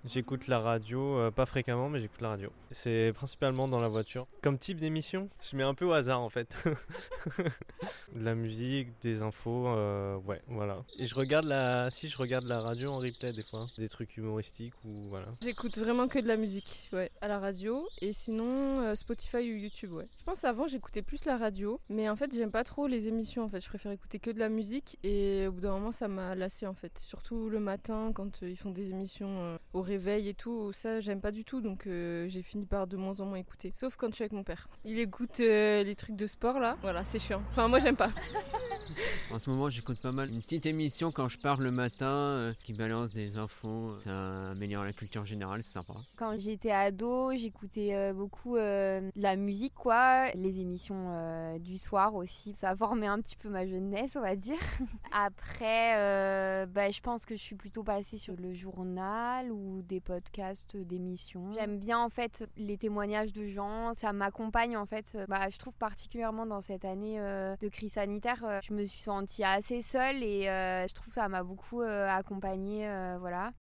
J'écoute la radio, pas fréquemment, mais j'écoute la radio. C'est principalement dans la voiture. Comme type d'émission, je mets un peu au hasard en fait. De la musique, des infos, ouais, voilà. Et je regarde la radio en replay des fois, des trucs humoristiques ou voilà. J'écoute vraiment que de la musique, ouais, à la radio. Et sinon, Spotify ou YouTube, ouais. Je pense avant, j'écoutais plus la radio, mais en fait, j'aime pas trop les émissions, en fait. Je préfère écouter que de la musique et au bout d'un moment, ça m'a lassé, en fait. Surtout le matin, quand ils font des émissions au réveil et tout, ça, j'aime pas du tout, donc j'ai fini par de moins en moins écouter. Sauf quand je suis avec mon père. Il écoute les trucs de sport, là. Voilà, c'est chiant. Enfin, moi, j'aime pas. En ce moment, j'écoute pas mal une petite émission quand je pars le matin qui balance des infos. Ça améliore la culture générale, c'est sympa. Quand j'étais ado, j'écoutais beaucoup de la musique, quoi. Les émissions du soir aussi. Ça a formé un petit peu ma jeunesse, on va dire. Après, je pense que je suis plutôt passée sur le journal ou des podcasts d'émissions. J'aime bien, en fait, les témoignages de gens. Ça m'accompagne, en fait. Je trouve particulièrement dans cette année de crise sanitaire, je me suis sentie assez seule et je trouve que ça m'a beaucoup accompagnée, voilà.